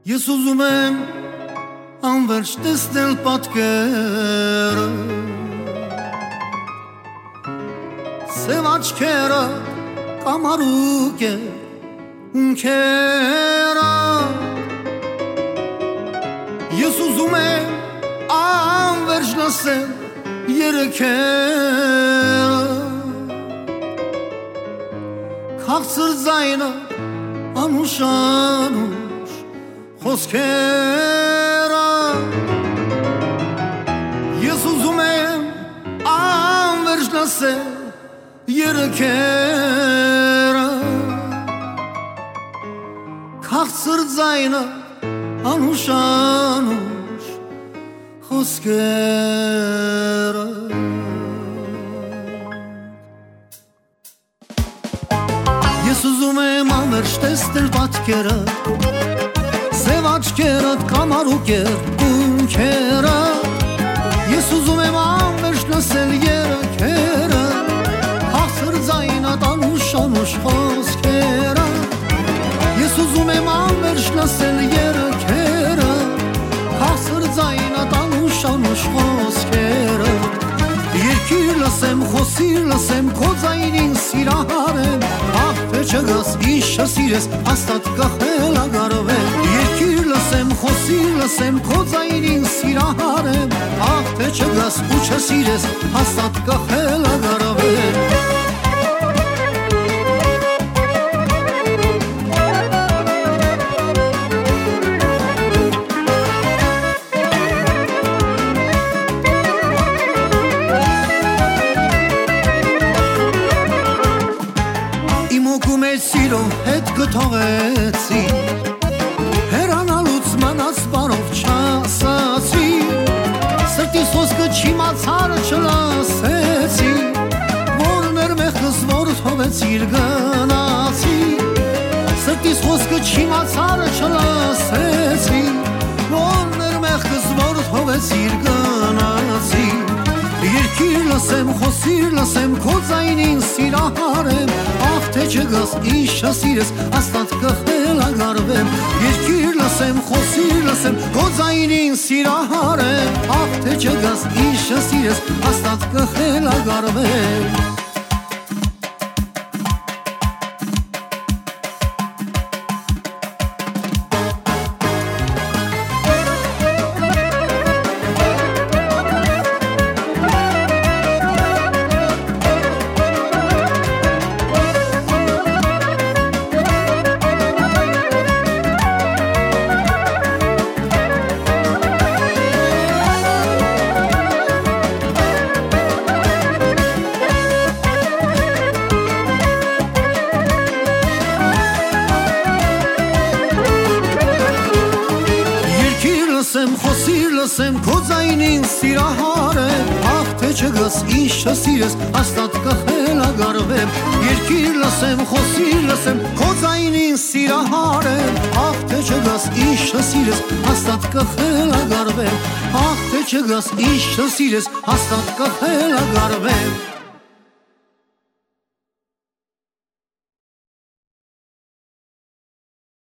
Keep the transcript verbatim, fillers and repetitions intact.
Ես ուզում եմ անverջ տեսնել պատկերը Սև աչքերը կամարուկ է ունքերը Ես ուզում եմ անverջ լսել երեքերը Քաղցր ձայնը անուշ-անուշ խոսքերը Ես ուզում եմ անverջ լսել երեքերը Քաղցր ձայնը անուշ-անուշ խոսքերը Ես ուզում եմ անverջ տեսնել պատկերը Սև աչքերդ կամարուկ է ունքերը Ես ուզում եմ անverջ լսել երեքերը Քաղցր ձայնդ անուշ-անուշ խոսքերը Ես ուզում եմ անverջ լսել երեքերը Քաղցր ձայնդ անուշ-անուշ խոսքերը Երկիր լսեմ, խոսիր լսեմ, քո ձայնին սիրահարեմ Ախ թե չգաս, ինչը սիրես, հաստատ կխելագարվեմ Երկիր լսեմ, խոսիր լսեմ, քո ձայնին սիրահարեմ Ախ թե չգաս, ու չսիրես, հաստատ կխելագարվեմ Սիրով հետ կթողեցի Հերանալուց մնաց բարով չասացի Սրտիս հոսքը չիմացար չլասեցի Որ ներմեխս որ թողեցիր գնացի Սրտիս հոսքը չիմացար չլասեցի Որ ներմեխս որ թողեցիր գնացի Երկիր լսեմ, խոսիր լսեմ, քո ձայնին սիրահարեմ Ախ թե չգաս, ինչը սիրես, հաստատ կխելագարվեմ Երկիր լսեմ, խոսիր լսեմ, քո ձայնին սիրահարեմ Ախ թե չգաս, ինչը սիրես, հաստատ կխելագարվեմ Լսեմ, խոսիր լսեմ, քո ձայնին սիրահարեմ Ախ թե չգաս, ինչը սիրես, հաստատ կխելագարվեմ Երկիր լսեմ, խոսիր լսեմ, քո ձայնին սիրահարեմ Ախ թե չգաս, ինչը սիրես, հաստատ կխելագարվեմ Ախ թե չգաս, ինչը սիրես, հաստատ կխելագարվեմ